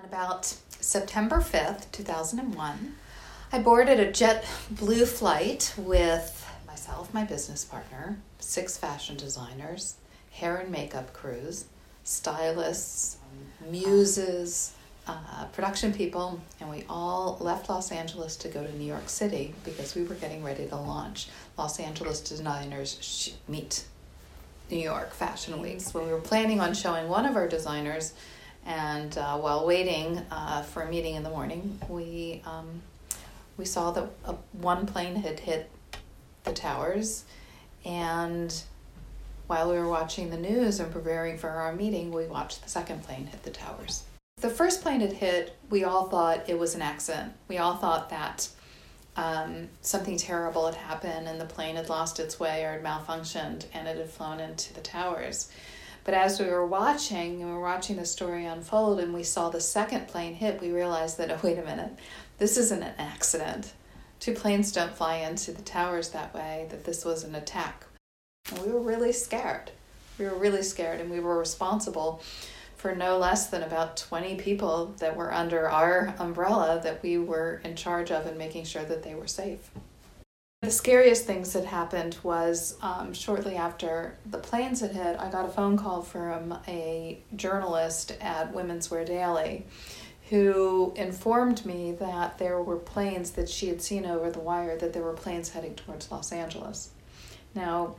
About September 5th, 2001, I boarded a JetBlue flight with myself, my business partner, 6 fashion designers, hair and makeup crews, stylists, muses, production people, and we all left Los Angeles to go to New York City because we were getting ready to launch Los Angeles Designers Meet New York Fashion Weeks. When we were planning on showing one of our designers, and while waiting for a meeting in the morning, we saw that one plane had hit the towers, and while we were watching the news and preparing for our meeting, we watched the second plane hit the towers. The first plane had hit, we all thought it was an accident. We all thought that something terrible had happened and the plane had lost its way or had malfunctioned and it had flown into the towers. But as we were watching the story unfold and we saw the second plane hit, we realized that, oh, wait a minute, this isn't an accident. 2 planes don't fly into the towers that way, that this was an attack. And we were really scared. And we were responsible for no less than about 20 people that were under our umbrella that we were in charge of and making sure that they were safe. The scariest things that happened was shortly after the planes had hit, I got a phone call from a journalist at Women's Wear Daily who informed me that there were planes that she had seen over the wire, that there were planes heading towards Los Angeles. Now,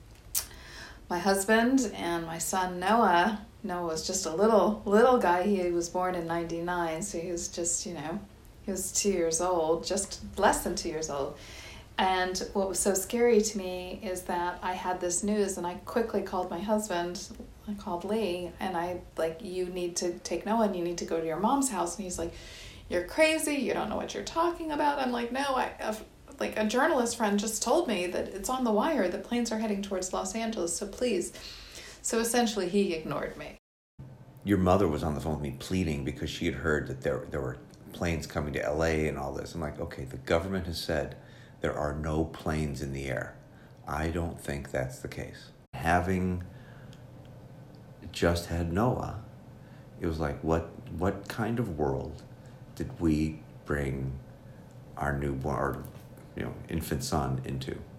my husband and my son Noah was just a little guy. He was born in 1999, so he was just, he was 2 years old, just less than 2 years old. And what was so scary to me is that I had this news and I quickly called my husband. I called Lee and you need to take Noah and you need to go to your mom's house. And he's like, you're crazy. You don't know what you're talking about. I'm like, no, a journalist friend just told me that it's on the wire, that planes are heading towards Los Angeles, so please. So essentially he ignored me. Your mother was on the phone with me pleading because she had heard that there were planes coming to LA and all this. I'm like, okay, the government has said there are no planes in the air. I don't think that's the case. Having just had Noah, it was like, what kind of world did we bring our newborn, infant son into?